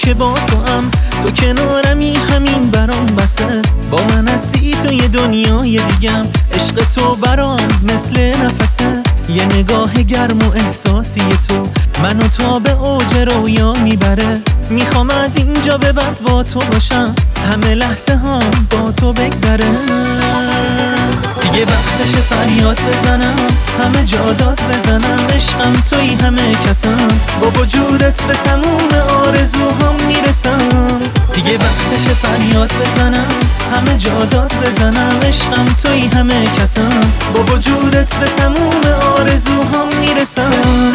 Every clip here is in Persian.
که با تو هم، تو کنارمی همین برام بسه. با من هستی تو یه دنیای دیگم، عشق تو برام مثل نفسه. یه نگاه گرم و احساسی تو منو تا به اوج رویا میبره. میخوام از اینجا به بعد با تو باشم، همه لحظه هم با تو بگذره. دیگه وقتش فریاد بزنم، همه جا داد بزنم. عشقم توی همه کسم، با وجودت به تموم آرزوهام میرسم. دیگه وقتش فریاد بزنم، همه جا داد بزنم. عشقم توی همه کسم، با وجودت به تموم آرزوهام میرسم.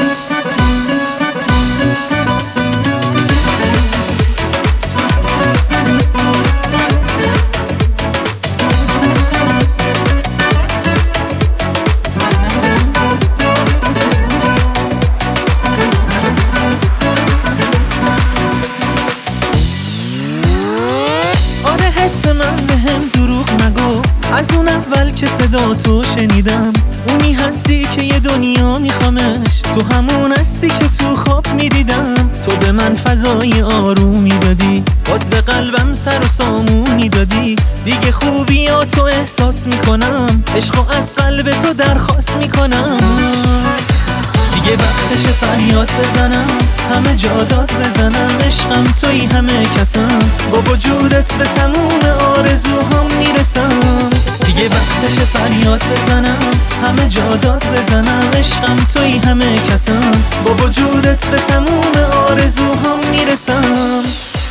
حس من بهم دروغ نگو، از اون اول که صدا تو شنیدم. اونی هستی که یه دنیا میخوامش، تو همون هستی که تو خواب میدیدم. تو به من فضای آرومی دادی، باز به قلبم سر و سامونی دادی. دیگه خوبیاتو احساس میکنم، عشقو از قلب تو درخواست میکنم. دیگه وقتش فریاد بزنم، همه جا داد بزنم. عشقم توی همه کسم، با وجودت به تموم آرزوهام میرسم. دیگه وقتش فریاد بزنم، همه جا داد بزنم. عشقم توی همه کسم، با وجودت به تموم آرزوهام میرسم.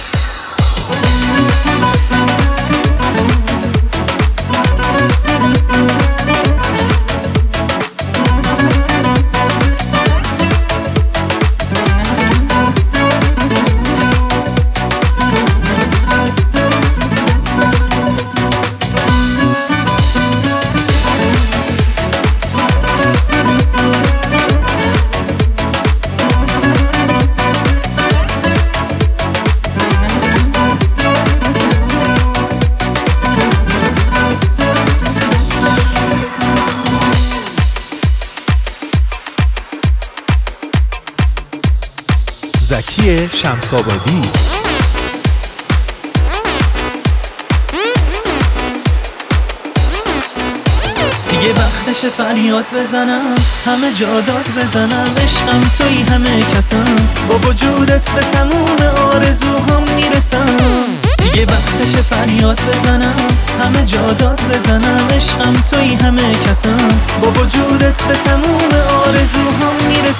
زکی شمس‌آبادی. دیگه وقتش فریاد بزنم، همه جا داد بزنم. عشقم توی همه کسم، با وجودت به تموم آرزوهام میرسم. دیگه وقتش فریاد بزنم، همه جا داد بزنم. عشقم توی همه کسم، با وجودت به تموم آرزوهام میرسم.